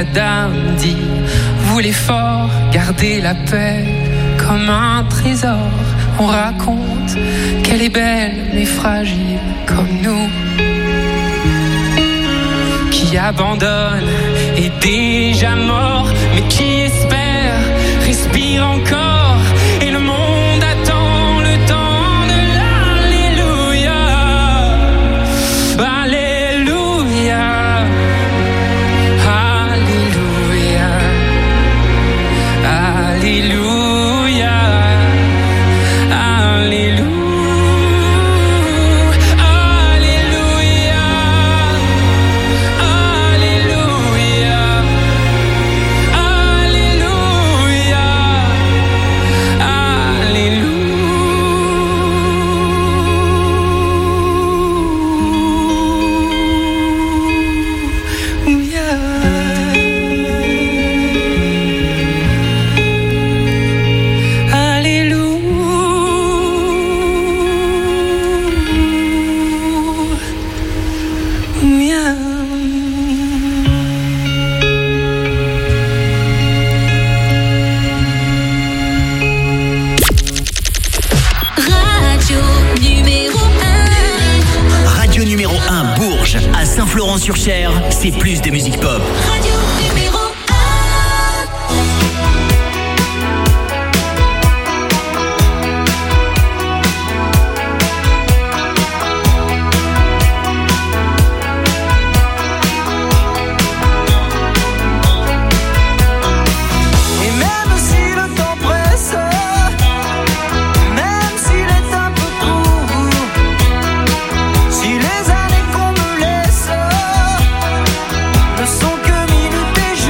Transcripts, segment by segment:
la dame dit, voulez fort garder la paix comme un trésor. On raconte qu'elle est belle mais fragile comme nous, qui abandonne est déjà mort, mais qui espère respire encore, et le monde attend le temps de l'alléluia. Alléluia, alléluia, alléluia, alléluia. Saint-Florent-sur-Cher, c'est plus de musique pop. Radio numéro 1. Et même si le temps presse, même s'il est un peu court, si les années qu'on me laisse ne sont que minutes et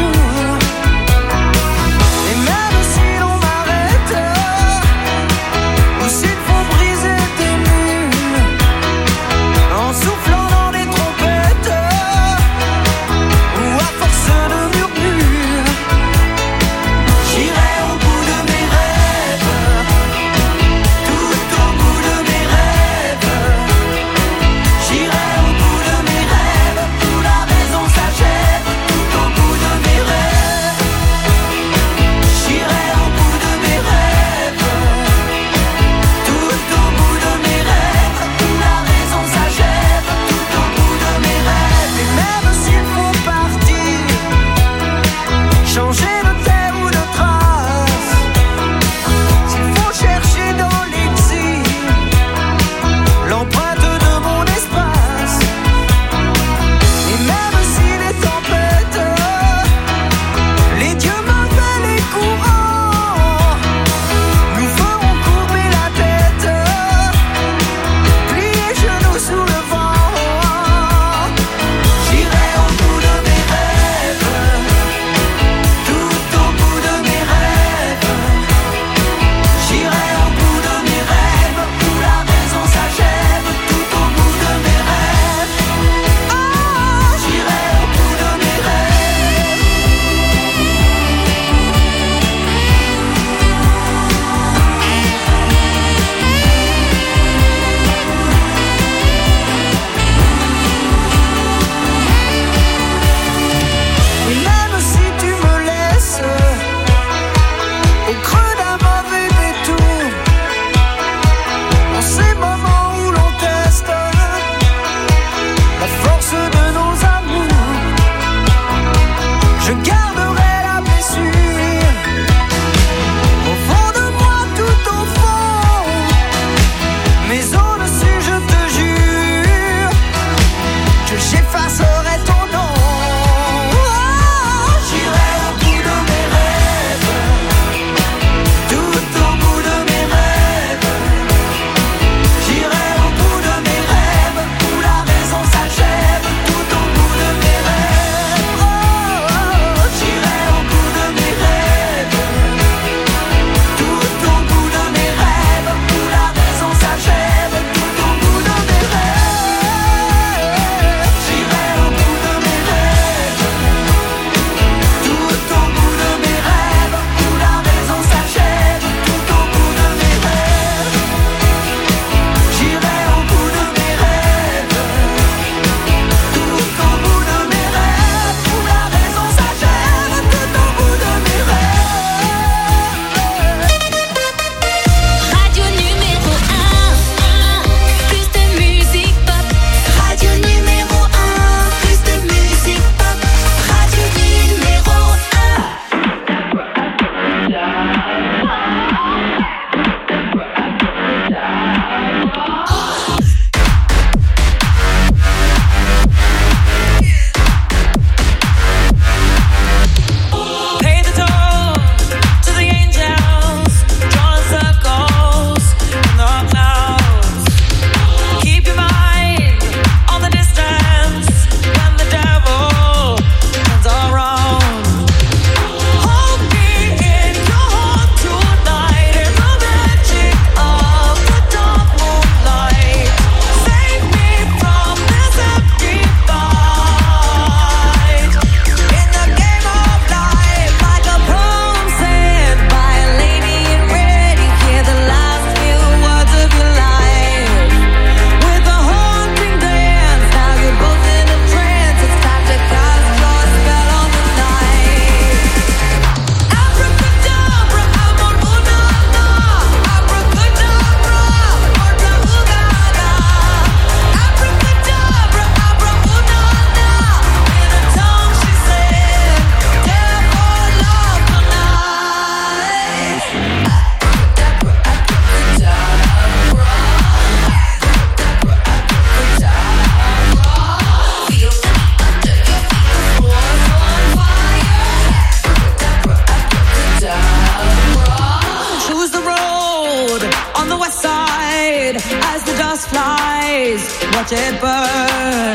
just flies. Watch it burn.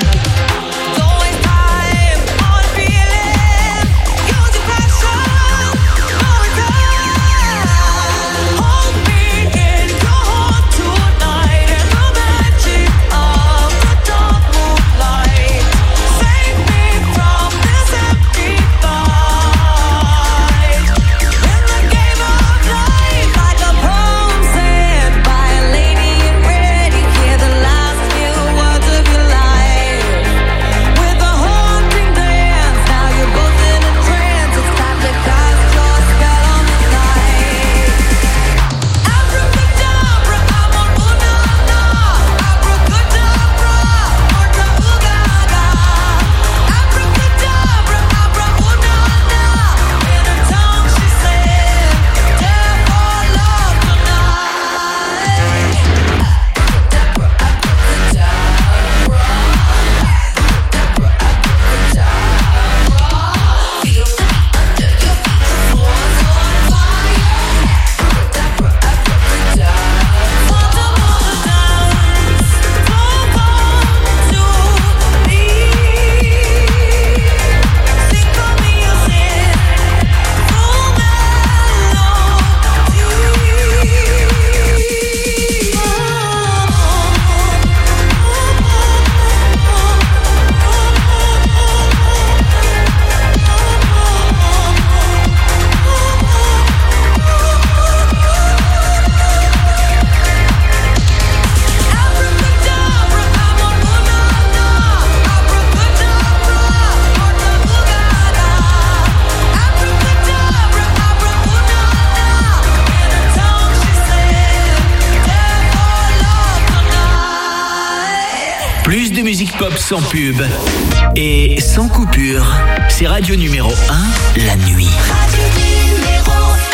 Plus de musique pop sans pub et sans coupure. C'est Radio numéro 1, la nuit. Radio numéro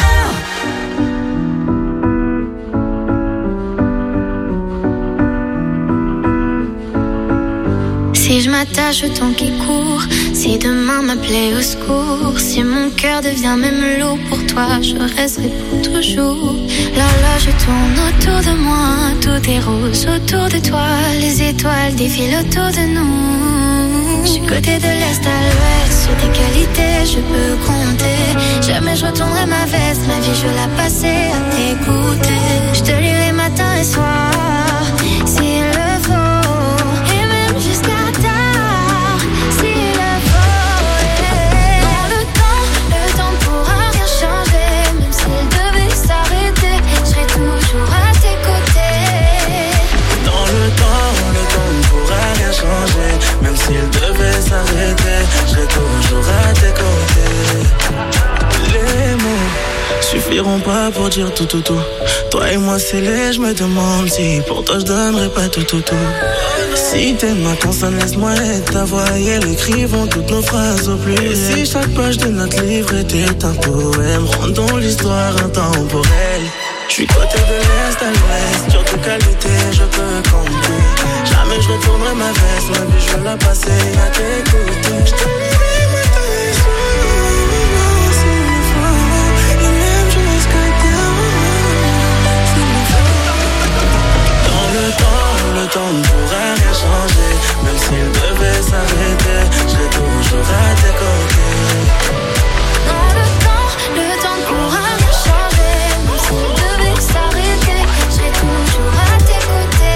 1. Si je m'attache au temps qui court, si demain m'appelait au secours, si mon cœur devient même lourd pour toi, je resterai pour toujours. L'horloge tourne autour de moi, tout est rose autour de toi, les étoiles défilent autour de nous. Je suis côté de l'est à l'ouest, sur tes qualités je peux compter. Jamais je retournerai ma veste, ma vie je vais la passer à t'écouter. Je te lirai matin et soir, s'il le faut, et même jusqu'à tard, s'il le faut. Dans le temps ne pourra rien changer, même s'il devait s'arrêter, je serai toujours à tes côtés. Dans le temps ne pourra rien changer, même s'il devait s'arrêter, je serai toujours à tes côtés. Les mots suffiront pas pour dire tout. Toi et moi c'est les, je me demande si pour toi je donnerais pas tout. Si tes mains consonnent, laisse-moi être ta voix et elle écrivons toutes nos phrases au plus. Et si chaque page de notre livre était un poème, rendons l'histoire intemporelle. Je suis côté de l'est à l'ouest, sur tes qualités je peux compter. Jamais je retournerai ma veste, ma vie je vais la passer à tes côtés. Je te lirai matin et soir, s'il le faut, et même jusqu'à tard, s'il le faut. Dans le temps ne pourra rien changer, même s'il devait s'arrêter, je serai toujours à tes côtés. Dans le temps ne pourra rien changer, même s'il devait s'arrêter, je serai toujours à tes côtés.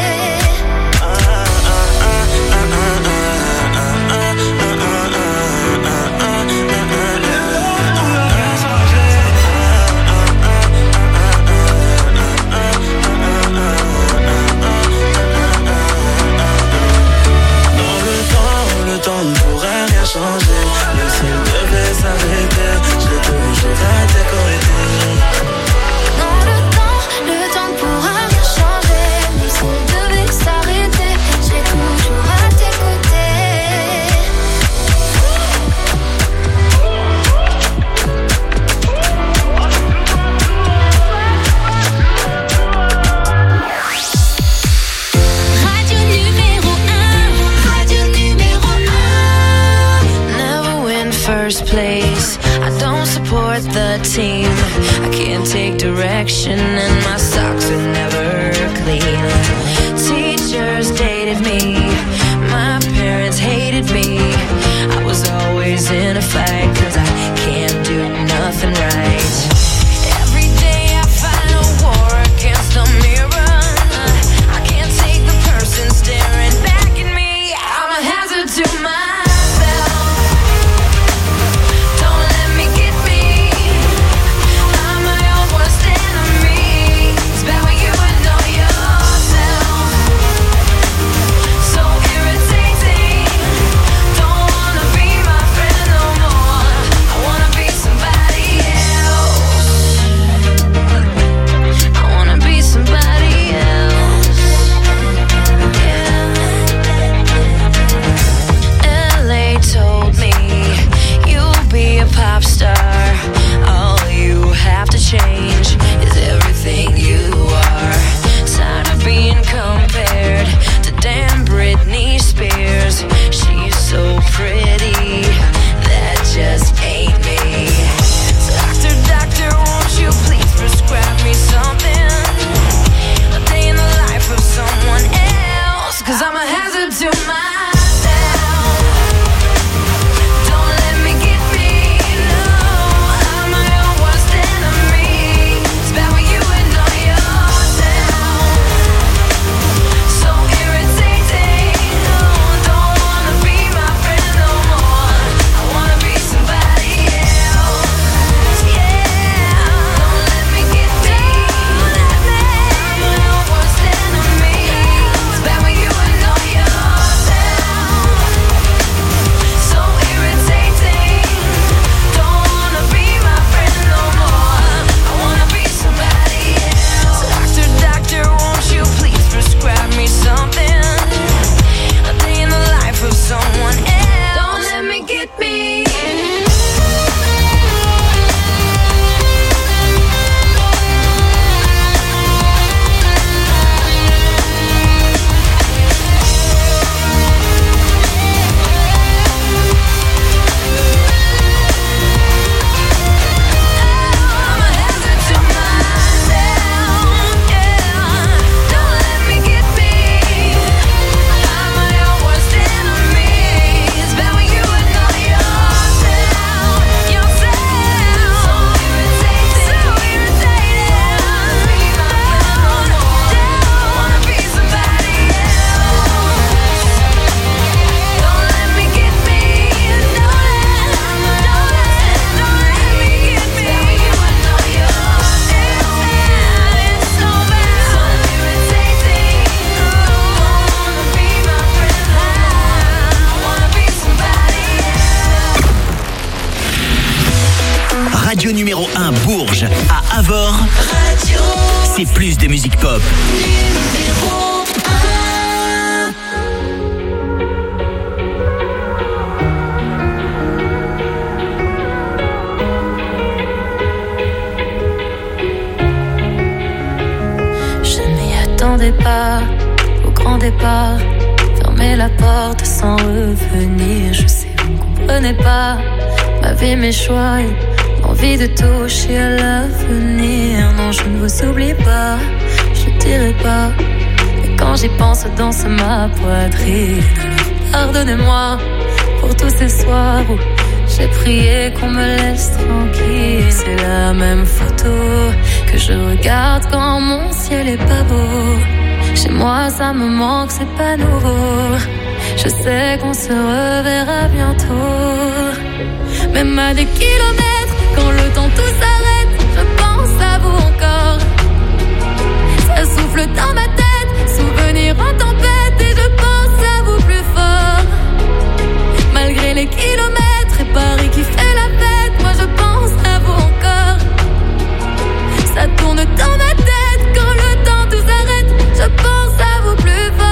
Le temps ne pourra rien changer, même s'il devait s'arrêter, je serai toujours à tes côtés. Dans le temps ne pourra rien changer, même s'il devait s'arrêter, je serai toujours à tes côtés. Radio numéro 1, radio numéro 1. Never win first place, I don't support the team, I can't take direction and my socks are never clean. Bourges, à Avord, c'est plus de musique pop. Je m'y attendais pas au grand départ. Fermer la porte sans revenir. Je sais, vous ne comprenez pas ma vie, mes choix et l'envie de toucher à l'avenir. Non, je ne vous oublie pas, je ne dirai pas. Et quand j'y pense, danse ma poitrine. Alors pardonnez-moi pour tous ces soirs où j'ai prié qu'on me laisse tranquille. C'est la même photo que je regarde quand mon ciel est pas beau. Chez moi ça me manque, c'est pas nouveau. Je sais qu'on se reverra bientôt. Même à des kilomètres, quand le temps tout s'arrête, je pense à vous encore. Ça souffle dans ma tête, souvenir en tempête, et je pense à vous plus fort. Malgré les kilomètres et Paris qui fait la fête, moi je pense à vous encore. Ça tourne dans ma tête, quand le temps tout s'arrête, je pense à vous plus fort.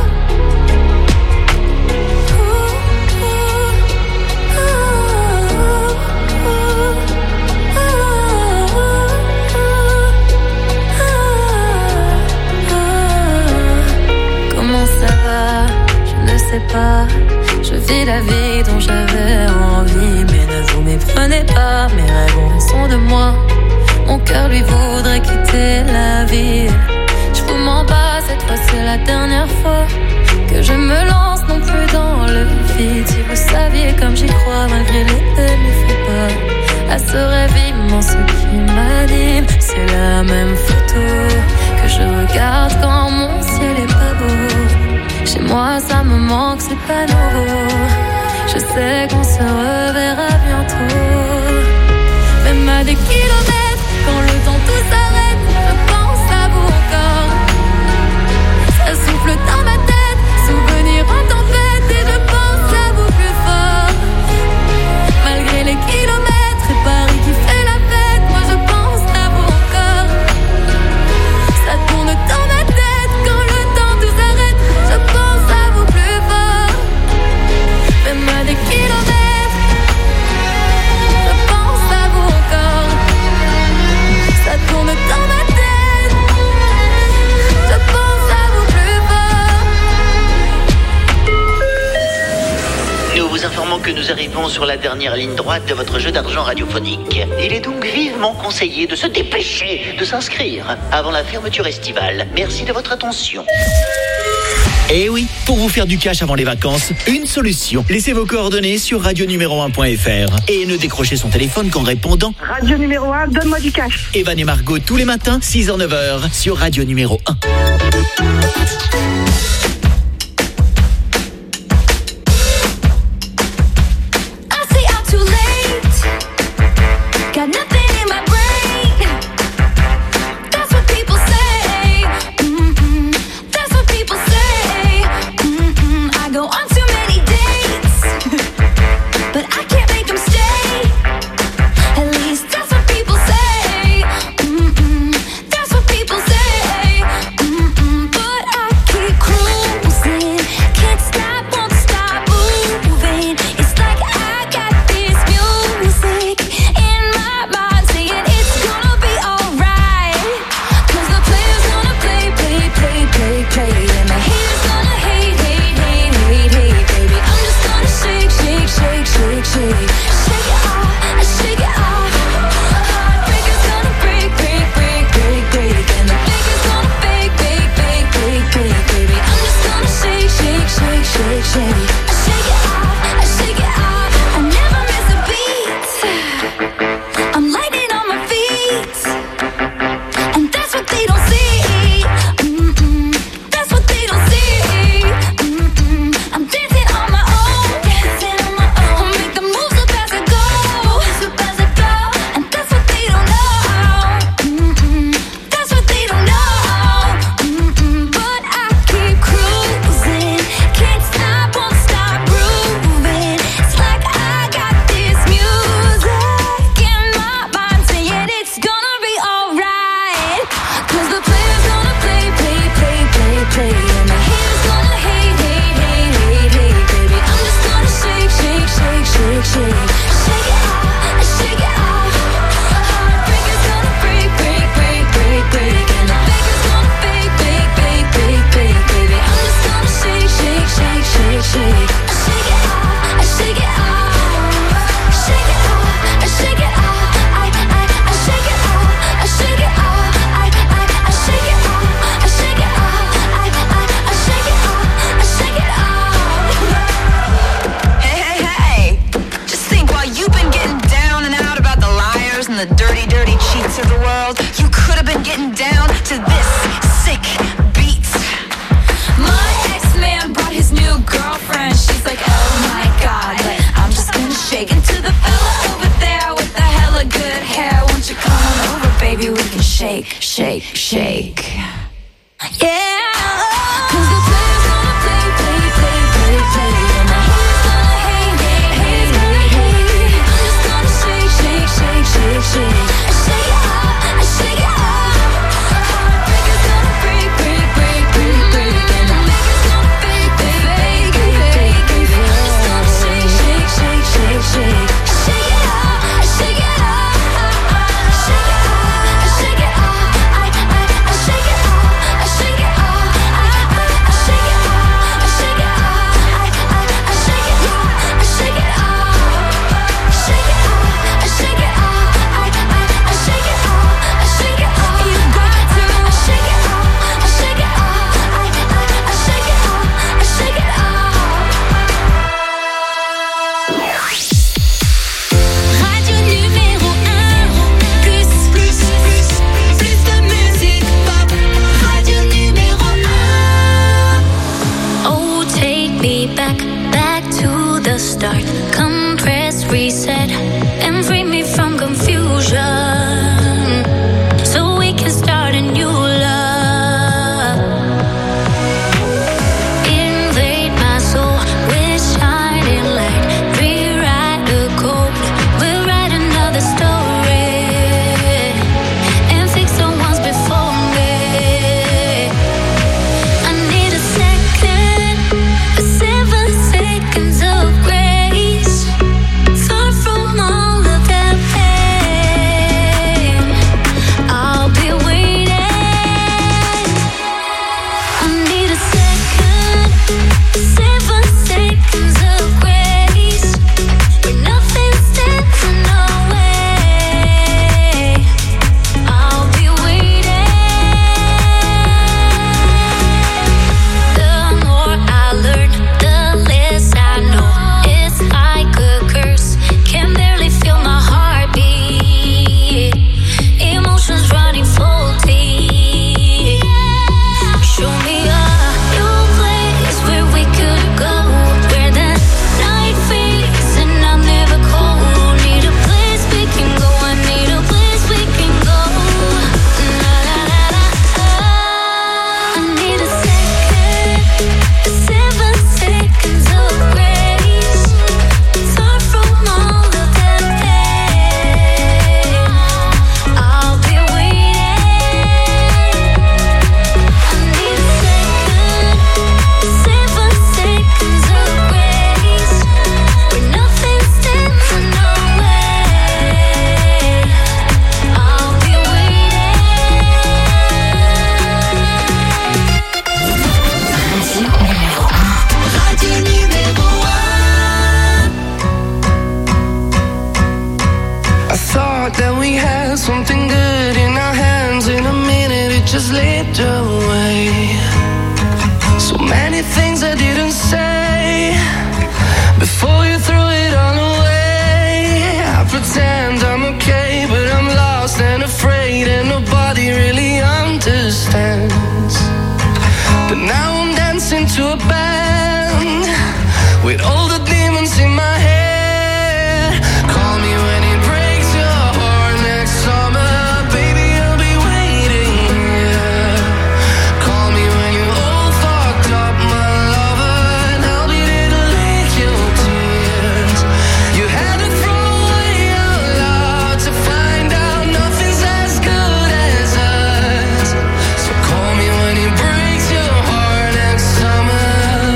Pas, je vis la vie dont j'avais envie, mais ne vous méprenez pas, mes rêves ont raison de moi. Mon cœur lui voudrait quitter la ville. Je vous mens pas, cette fois c'est la dernière fois que je me lance non plus dans le vide. Si vous saviez comme j'y crois, malgré les demi-fais pas, à ce rêve immense qui m'anime. C'est la même photo que je regarde quand mon ciel est pas beau. Chez moi ça me manque, c'est pas nouveau. Je sais qu'on se reverra bientôt. Même à des kilomètres, quand le temps tout s'arrête, je pense à vous encore. Ça souffle dans ma tête, souvenir en tempête, et je pense à vous plus fort. Malgré les kilomètres et Paris qui fait la fête, moi je pense à vous encore. Ça tourne dans ma tête, quand le temps tout s'arrête, je pense à vous plus fort. Même à des kilomètres, je pense à vous encore. Ça tourne dans ma tête, je pense à vous plus fort. Nous vous informons que nous arrivons sur la dernière ligne droite de votre jeu d'argent radiophonique. Il est donc vivement conseillé de se dépêcher de s'inscrire avant la fermeture estivale. Merci de votre attention. Eh oui, pour vous faire du cash avant les vacances, une solution. Laissez vos coordonnées sur radionuméro1.fr et ne décrochez son téléphone qu'en répondant Radio numéro 1, donne-moi du cash. Evan et Margot tous les matins, 6h-9h sur Radio numéro 1. That's what people say. shake, shake, shake. Yeah, 'cause the players gonna play, play, play, play, play, and the haters gonna hate, hate, hate, hate, hate. I'm just gonna shake, shake, shake, shake, shake. I shake it off, I shake it off. Heartbreakers gonna break, break, break, break, break, and the makers gonna fake, fake, fake, fake, fake, fake. I'm just gonna shake, shake, shake, shake, shake. I shake it off, I shake it off. I shake it off, I shake it off. I shake it off, I shake it off. I shake it off, I shake it off. I shake it off, I shake it off. Shake it off, I shake it off. I shake it off, I shake it off. You got to shake it off, I shake it off. I shake it off, I shake it off. Radio numéro 1, plus de musique pop. Radio numéro 1. Oh, take me back to the start. Come press reset and free me from confusion, so we can start a new love. Invade my soul with shining light. Rewrite the code. We'll write another story and fix the ones before me. I need a second, 7 seconds of grace. Far from all of that pain, I'll be waiting. I need a second, 7 seconds of grace. Where nothing stands in our way, I'll be waiting. The more I learn, the less I know. It's like a curse, can barely feel my heartbeat. Emotions running faulty. Show me a new place where we could go, where the night fades and I'm never cold. Need a place we can go, I need a place we can go. La la la la. I need a second, 7 seconds of grace. Far from all of that pain, I'll be waiting. I need a second, 7 seconds of grace. Where nothing stands in our way, I'll be waiting. Radio numéro 1. I thought that we had something good in our hands. In a minute it just slipped away. So many things I didn't say before you threw it all away. I pretend I'm okay, but I'm lost and afraid, and nobody really understands. But now I'm dancing to a band with all the demons in my head. Call me when it breaks your heart next summer, baby, I'll be waiting here. Call me when you're all fucked up, my lover, and I'll be there to lick your tears. You had to throw away your love to find out nothing's as good as us. So call me when it breaks your heart next summer,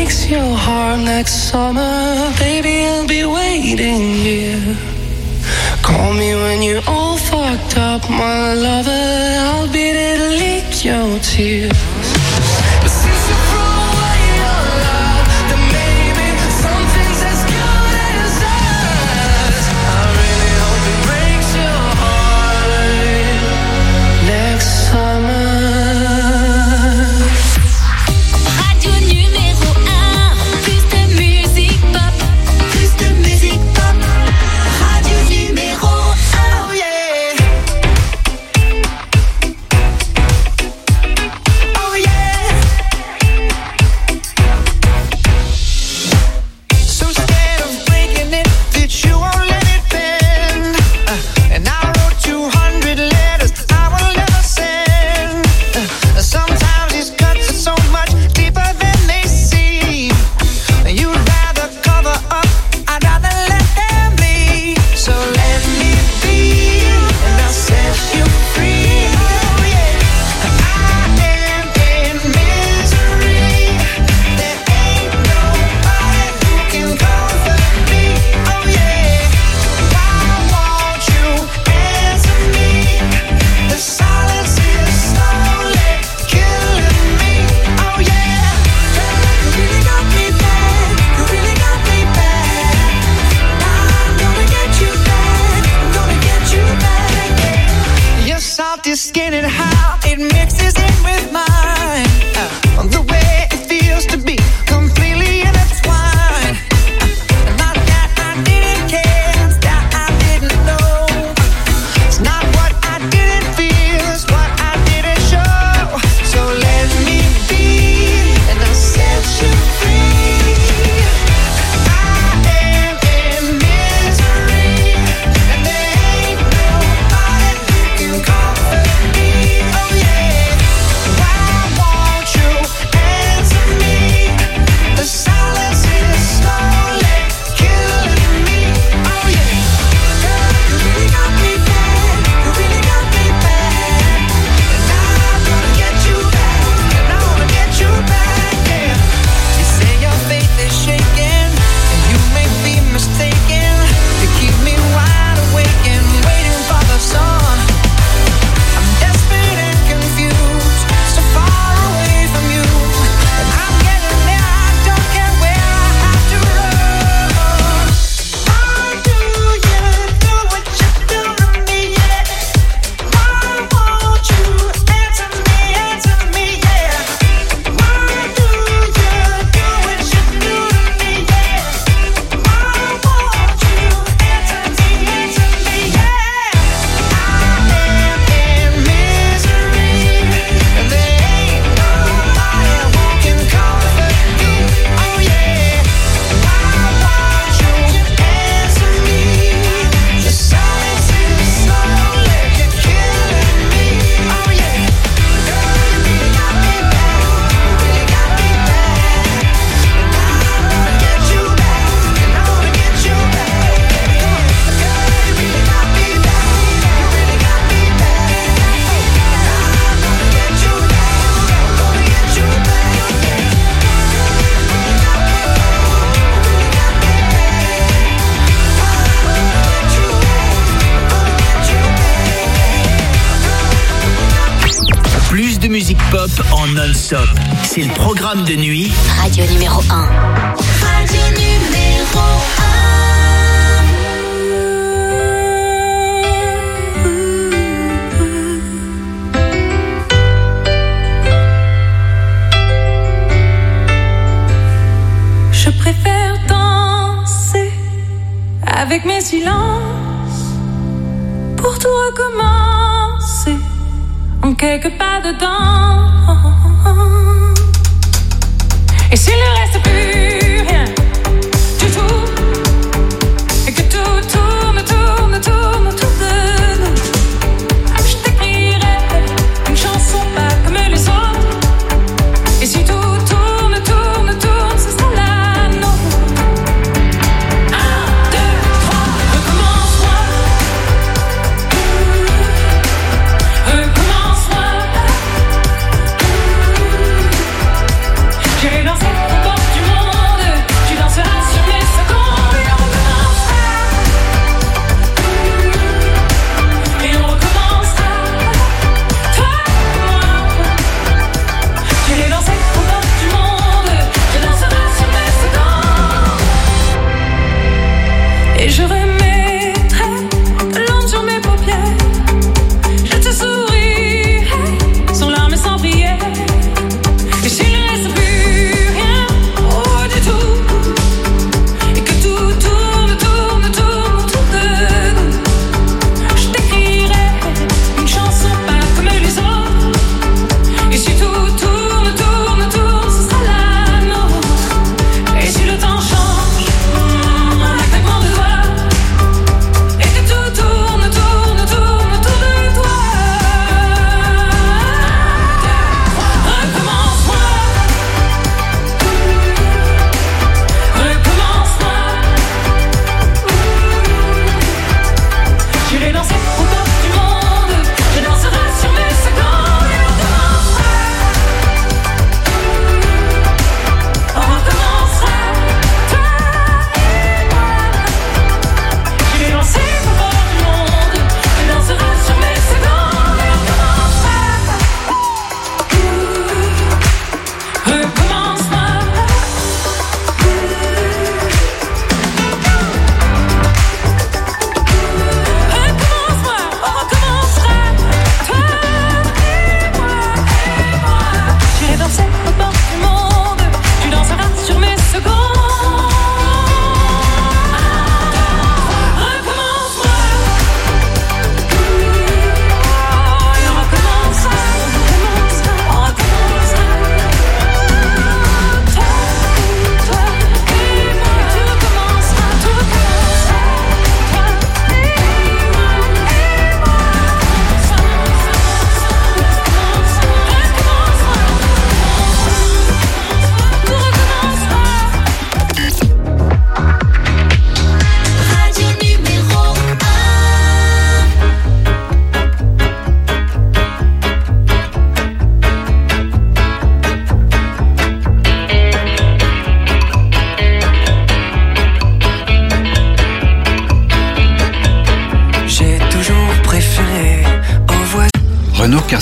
breaks your heart next summer, baby, I'll be waiting here. Call me when you're all fucked up, my lover, I'll be there to lick your tears. But since you threw away your love, then maybe something's as good as us. I really hope it breaks your heart next summer. Radio numéro 1, plus de musique pop, plus de musique pop. Radio numéro 1, oh yeah. Oh yeah. So scared of breaking it that you won't let it bend. And I wrote 200 letters I will never send. Sometimes these cuts are so much deeper than they seem. You'd rather cover up, I'd rather let them bleed. So let me be, and I'll set you free. Oh yeah, I am in misery. There ain't nobody who can comfort me. Oh yeah, why won't you answer me? The silence is slowly killing me. Oh yeah, you really got me bad. You really got me bad. I'm gonna get you back. I'm gonna get you back. Your salty skin and how it mixes in with mine. The way it feels to be completely intertwined. Not that I didn't care, it's that I didn't know. It's not what I didn't feel, it's what I didn't show. So let me be, and I'll set you free. I am in misery, and there ain't nobody who can comfort me. Oh yeah, why won't you answer me? The silence is slowly killing me. Oh yeah, girl, you really got me bad. You really got me bad. And I'm gonna get you back. And I wanna get you back, yeah. You say your faith is shaking, and you may be mistaken. You keep me wide awake and waiting for the sun. I'm desperate and confused, so far away from you. And I'm getting there, I don't care where I have to run. Why do you do what you do to me, yeah? Why won't you answer me, yeah? Why do you do what you do to me, yeah? Why won't you answer me, yeah? I am in misery, and there ain't nobody who can comfort me. Oh yeah, why won't you answer me? The silence is slowly killing me. Oh yeah, girl, you really got me bad. You really got me bad. And I wanna get you back. And I wanna get you back. Girl, you really got me bad. You really got me bad. I'm gonna get you back. I'm gonna get you back. Plus de musique pop en non-stop. C'est le programme de nuit Radio numéro 1. Radio numéro 1. Je préfère danser avec mes silences pour tout recommencer en quelques pas dedans. Et s'il ne reste plus rien du tout, et que tout tourne autour de nous, je t'écrirai une chanson pas comme les autres. Et si tout tourne, ce sera la nôtre. 1, 2, 3, recommence-moi. Recommence-moi. J'irai danser au bord du monde.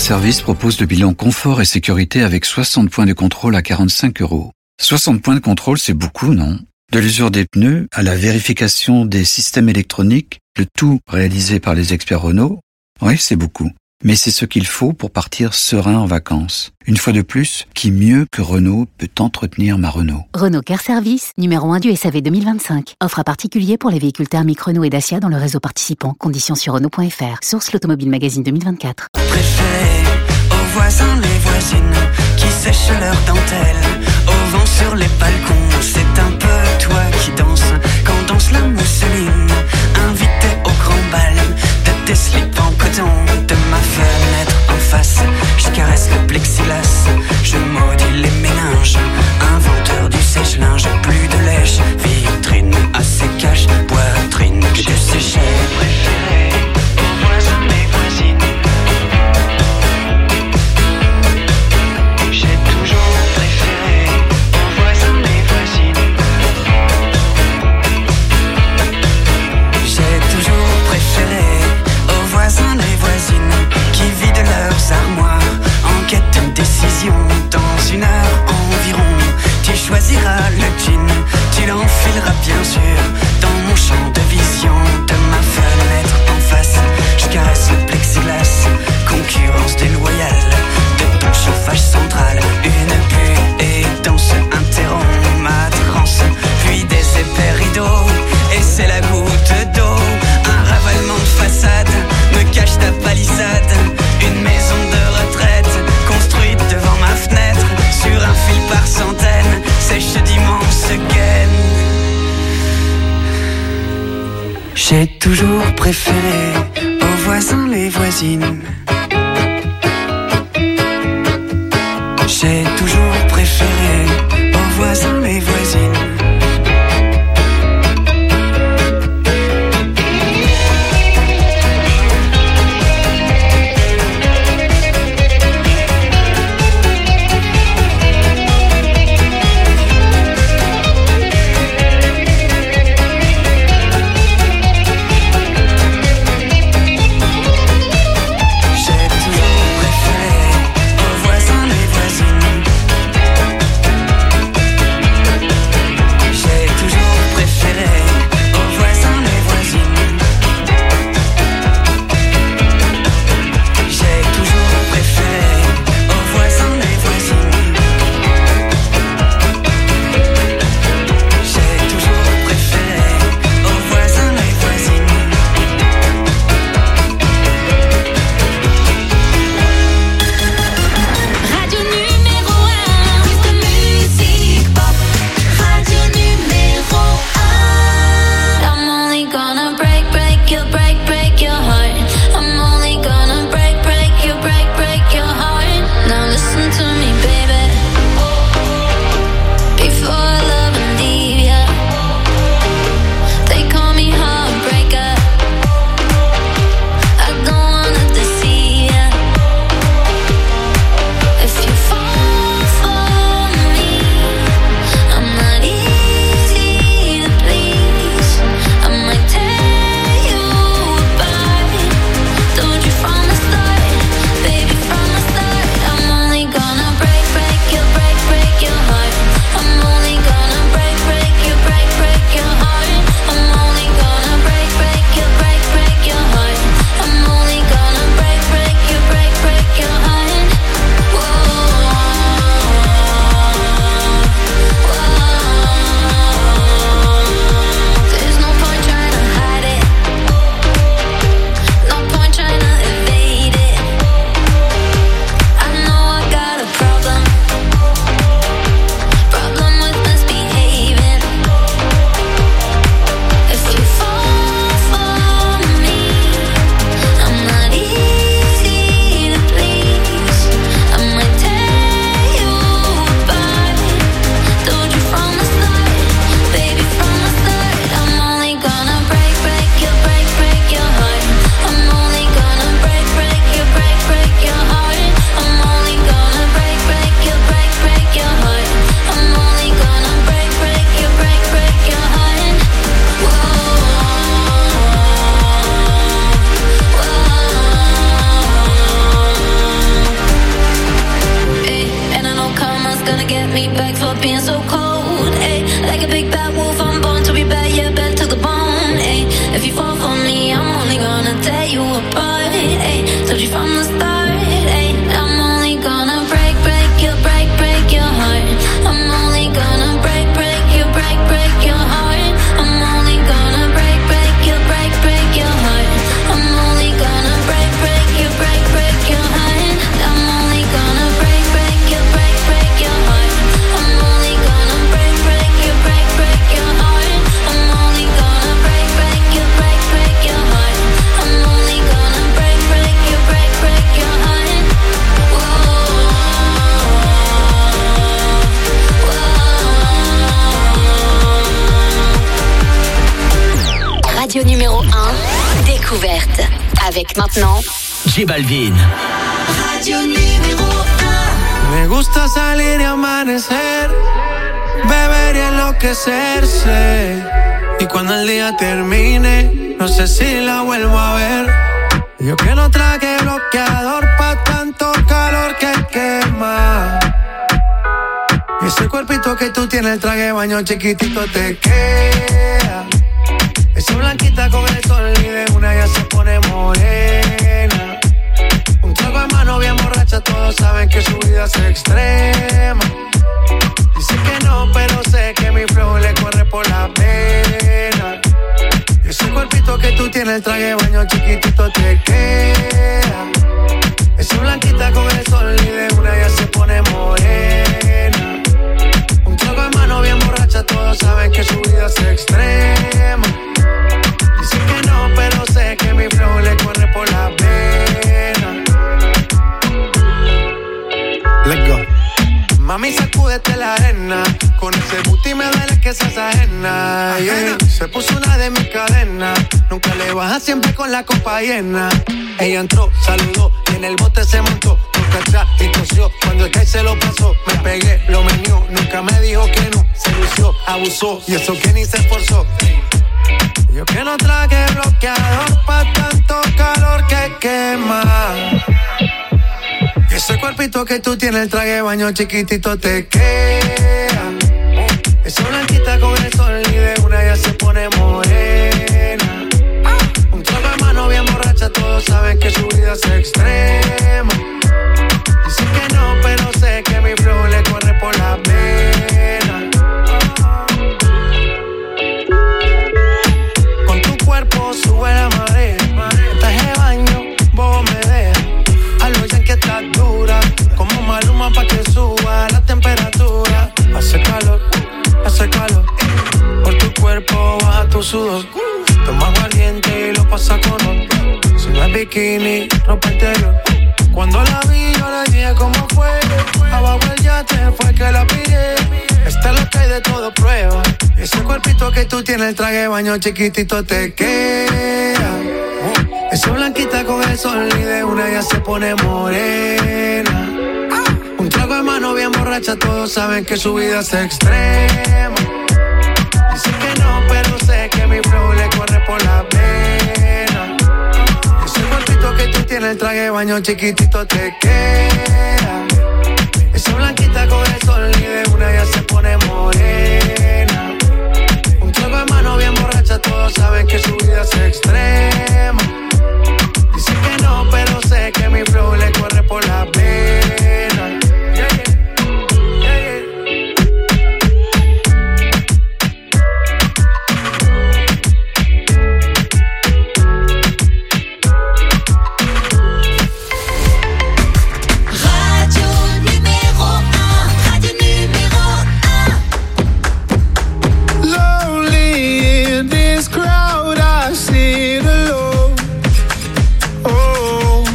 Service propose le bilan confort et sécurité avec 60 points de contrôle à 45 €. 60 points de contrôle, c'est beaucoup, non? De l'usure des pneus à la vérification des systèmes électroniques, le tout réalisé par les experts Renault. Oui, c'est beaucoup. Mais c'est ce qu'il faut pour partir serein en vacances. Une fois de plus, qui mieux que Renault peut entretenir ma Renault? Renault Care Service, numéro 1 du SAV 2025. Offre à particulier pour les véhicules thermiques Renault et Dacia dans le réseau participant. Conditions sur Renault.fr. Source l'Automobile Magazine 2024. Préféré aux voisins, les voisines qui sèchent leurs dentelles. Au vent sur les balcons, c'est un peu toi qui danse. Quand danse la mousseline, invité au grand bal de tes slips en coton. De ma fenêtre en face, je caresse le plexiglas. Je maudis les méninges, inventeur du sèche-linge. Plus de lèche, vitrine à sécage, poitrine que je séchais. Préféré aux voisins, les voisines. J'ai toujours préféré aux voisins, les voisines. J'ai toujours préféré aux voisins, les voisines qui vident leurs armoires en quête d'une décision. Dans une heure environ, tu choisiras le jean, tu l'enfileras bien sûr dans mon champ de vision. De ma fenêtre en face, je caresse le plexiglas. Concurrence déloyale de ton chauffage central. Une buée danse interrompt ma transe, puis des épais rideaux, et c'est la goutte d'eau. Un ravalement de façade me cache ta palissade. Une maison de retraite construite devant ma fenêtre, sur un fil par centaines, sèche d'immenses gaines. J'ai toujours préféré aux voisins, les voisines. J'ai toujours préféré aux voisins, les voisines. J'ai toujours préféré aux voisins, les voisines. Radio numéro 1, découverte. Avec maintenant J Balvin. Radio numéro 1. Me gusta salir y amanecer, beber y enloquecerse. Y cuando el día termine, no sé si la vuelvo a ver. Yo que no traje bloqueador pa' tanto calor que quema. Y ese cuerpito que tú tienes, el traje de baño chiquitito te queda. Esa blanquita con el sol y de una ya se pone morena. Un trago de mano bien borracha, todos saben que su vida es extrema. Dice que no, pero sé que mi flow le corre por la pena. Y ese cuerpito que tú tienes, el traje de baño chiquitito te queda. Esa blanquita con el sol y de una ya se pone morena. Un trago de mano bien borracha, todos saben que su vida es extrema. Dice que no, pero sé que mi flow le corre por la pena. Let's go. Mami, sacúdete la arena. Con ese booty me duele que seas ajena, yeah. Se puso una de mis cadenas. Nunca le baja, siempre con la copa llena. Ella entró, saludó y en el bote se montó. Nunca atrás y tosió. Cuando el que se lo pasó, me pegué, lo menió. Nunca me dijo que no, se lució, abusó. Y eso que ni se esforzó. Yo que no traje bloqueador pa' tanto calor que quema. Y ese cuerpito que tú tienes, el traje de baño chiquitito te queda. Esa blanquita con el sol y de una ya se pone morena. Un trago de mano bien borracha, todos saben que su vida es extrema. Dice que no, pero sé que mi flow le corre por la pena. Con tu cuerpo sube la marea. Traje de baño, bobo me deja. A lo ya que estás dura, como Maluma pa' que suba la temperatura. Hace calor, por tu cuerpo baja tu sudor. Toma aguardiente y lo pasa con otro. Si no es bikini, ropa interior. Cuando la vi yo le dije cómo fue. Abajo el yate fue que la pillé. Esta es lo que hay de todo prueba. Ese cuerpito que tú tienes, el traje de baño chiquitito te queda. Esa blanquita con el sol y de una ya se pone morena. Un trago de mano bien borracha, todos saben que su vida es extrema. Dice que no, pero sé que mi flow le corre por la pena. Ese cuerpito que tú tienes, el traje de baño chiquitito te queda. Esa blanquita con el sol y de una ya se pone morena. Un trago de mano bien borracha, todos saben que su vida es extrema. Dice que no, pero sé que mi flow le corre por la pena. Yeah, yeah. Yeah, yeah. Radio numéro 1, Radio numéro 1. Lonely in this crowd, I sit alone. Oh,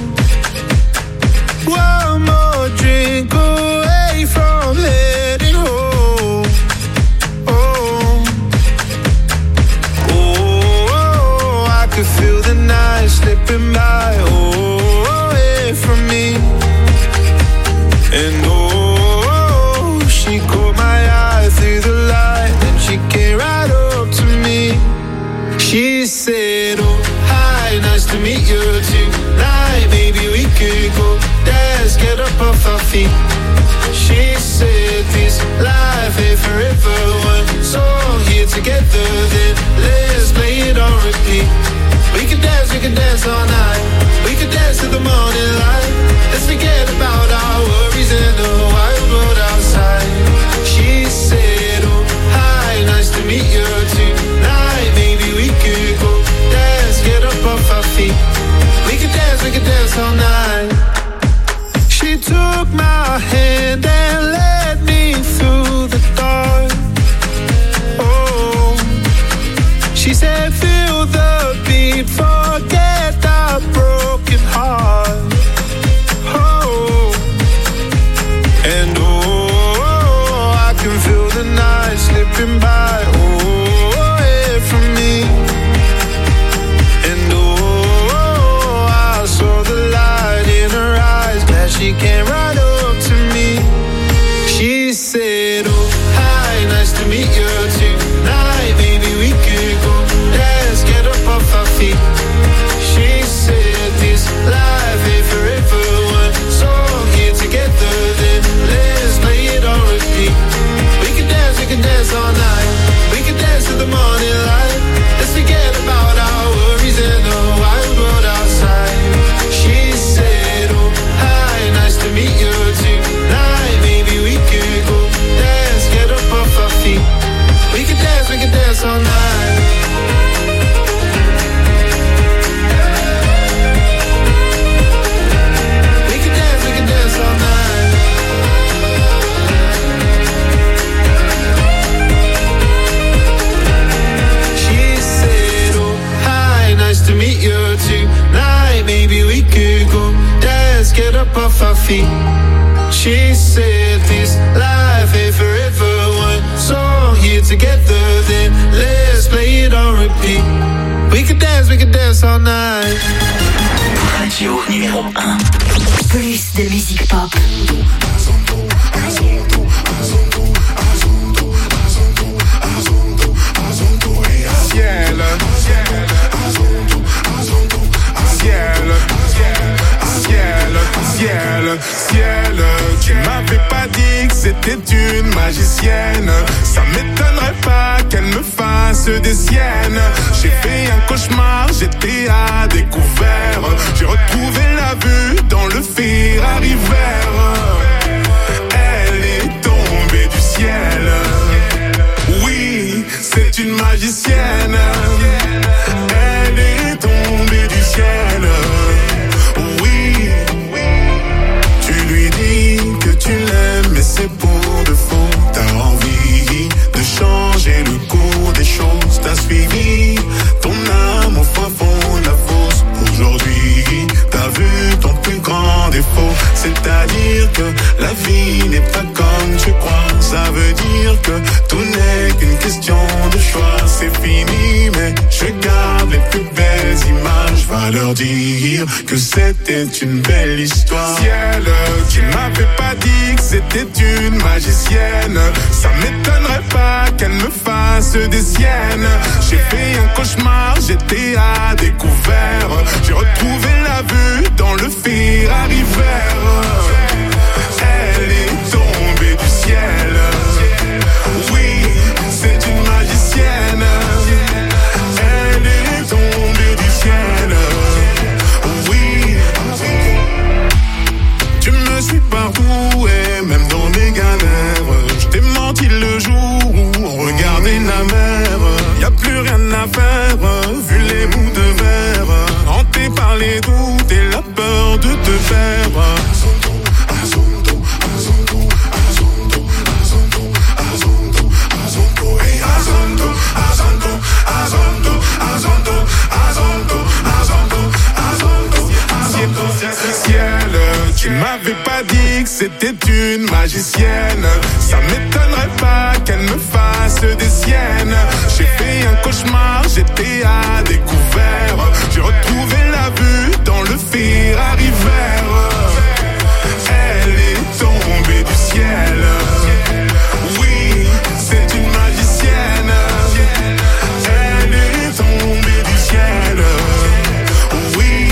one more drink away from heading home. Oh, oh, I could feel the night slipping by. Oh, away from me. And oh, she caught my eye through the light, and she came right up to me. She said, oh, hi, nice to meet you tonight. Maybe we could go dance, get up off our feet. She said, this life ain't forever. One song here together, then let's play it on repeat. We can dance all night. We could dance to the morning light. Let's forget about our worries in the wild world outside. She said, oh, hi, nice to meet you tonight. Maybe we could go dance, get up off our feet. We could dance all night. She took my hand and led me through the dark. Oh, she said, feel the beat, forget our feet. She said this life ain't forever. One song here together, then let's play it on repeat. We could dance all night. Radio numéro 1. Plus de musique pop. Ciel, tu m'avais pas dit que c'était une magicienne. Ça m'étonnerait pas qu'elle me fasse des siennes. J'ai fait un cauchemar, j'étais à découvert. J'ai retrouvé la vue dans le Ferrari vert. Elle est tombée du ciel. Oui, c'est une magicienne. Elle est tombée du ciel. Oui, tu lui dis que tu l'aimes, mais c'est pour de faux. T'as envie de changer le cours des choses. T'as suivi ton âme au fin fond de la fosse. Aujourd'hui, t'as vu ton plus grand défaut. C'est-à-dire que la vie n'est pas comme tu crois. Ça veut dire que tout n'est qu'une question de choix. C'est fini, mais je garde les plus belles images. Va leur dire que c'était une belle histoire. Ciel, tu m'avais pas dit que c'était une magicienne. Ça m'étonnerait pas qu'elle me fasse des siennes. J'ai fait un cauchemar, j'étais à découvert. J'ai retrouvé la vue dans le Ferrari vert. Elle est tombée du ciel. Oui, c'est une magicienne. Elle est tombée du ciel. Oui, tu me suis partout et même dans mes galères. Je t'ai menti le jour où on regardait la mer. Y'a plus rien à faire, vu les bouts de verre. Hanté par les doutes et la peur de te perdre. Ciel, tu m'avais pas dit que c'était une magicienne. Ça m'étonnerait pas qu'elle me fasse des siennes. J'ai fait un cauchemar, j'étais à découvert. J'ai retrouvé la vue dans le Ferrari vert. Elle est tombée du ciel. Oui, c'est une magicienne. Elle est tombée du ciel. Oui.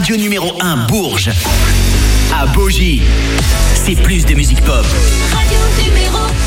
Radio numéro 1 Bourges. À Bougie, c'est plus de musique pop. Radio numéro 1.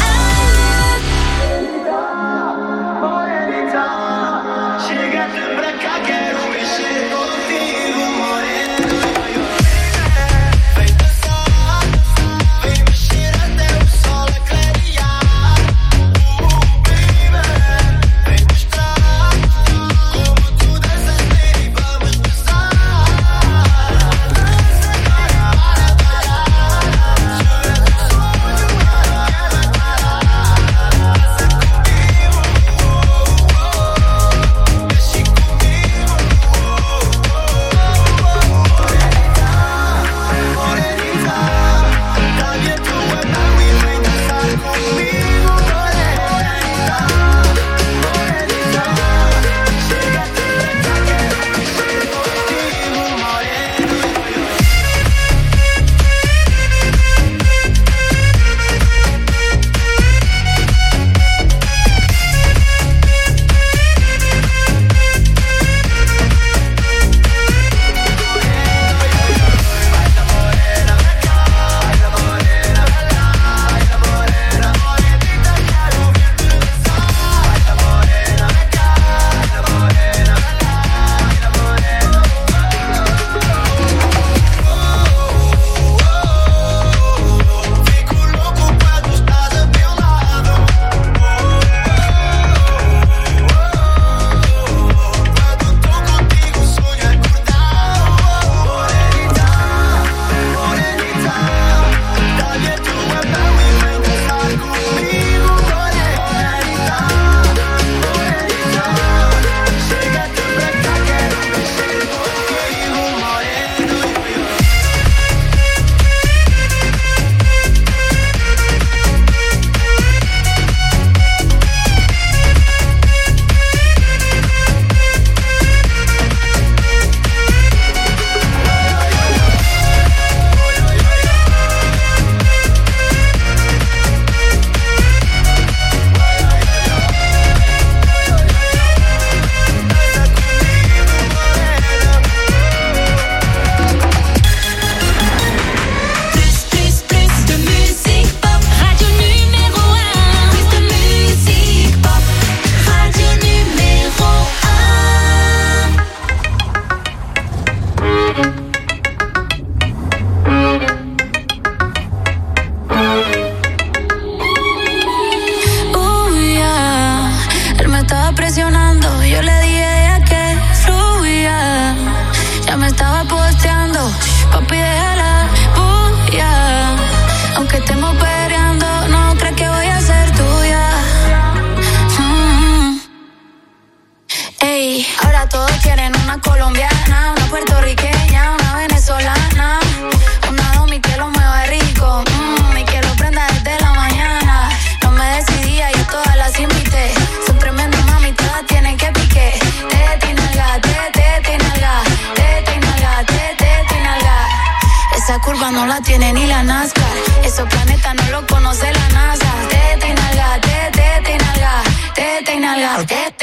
No la tiene ni la NASCAR. Esos planetas no lo conoce la NASA. Teta y nalga, teta y nalga, teta y nalga,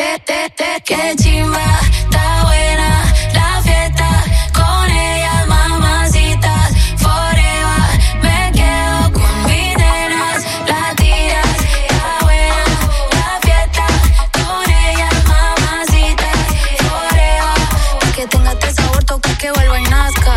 qué chimba, está buena la fiesta con ellas, mamacitas, forever. Me quedo con mis nenas, latidas, está buena la fiesta con ellas, mamacitas, forever. Pa' que tenga este sabor, toca que vuelva y nazca.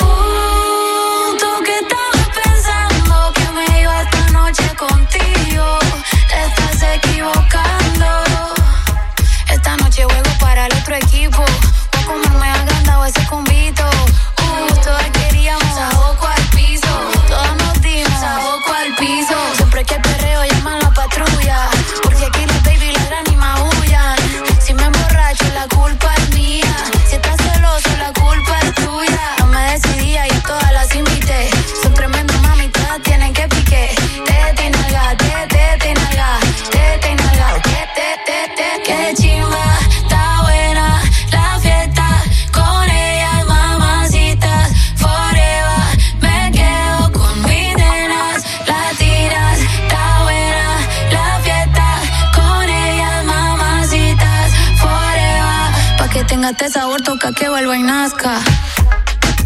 Contigo, te estás equivocando. Esta noche juego para el otro equipo. O como me ha agrandado ese convito. Todas queríamos saboco al piso. Todas nos dimos saboco al piso. Siempre que perreo llaman la patrulla. Porque aquí los baby ladran y maullan. Si me emborracho la culpa es mía. Si estás celoso la culpa es tuya. No me decidía y todas las invité. Son tremendas mamitas, tienen que pique. Qué chimba, está buena la fiesta con ellas, mamacitas, forever. Me quedo con mis nenas, latidas, está buena la fiesta con ellas, mamacitas, forever. Pa' que tenga este sabor, toca que vuelva y nazca.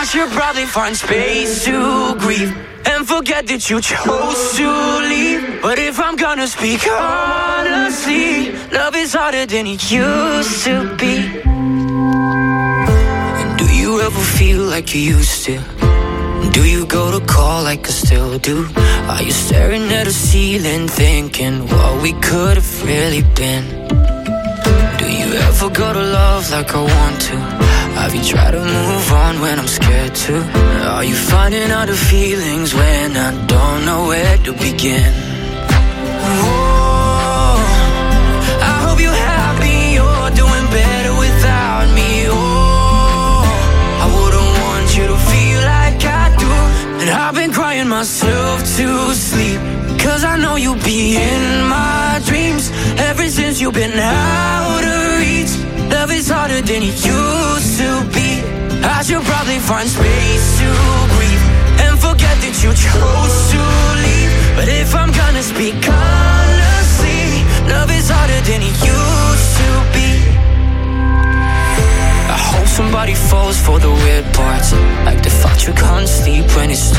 should probably find space to grieve and forget that you chose to leave. But if I'm gonna speak honestly, love is harder than it used to be. And do you ever feel like you used to? Do you go to call like I still do? Are you staring at the ceiling thinking what we could have really been? Do you ever go to love like I want to? Have you tried to move on when I'm scared to? Are you finding other feelings when I don't know where to begin? Oh, I hope you're happy, you're doing better without me. Oh, I wouldn't want you to feel like I do. And I've been crying myself to sleep, cause I know you'll be in my dreams. Ever since you've been out of reach, love is harder than it used to be. I should probably find space to breathe and forget that you chose to leave. But if I'm gonna speak honestly, love is harder than it used to be. I hope somebody falls for the weird parts, like the fact you can't sleep when it's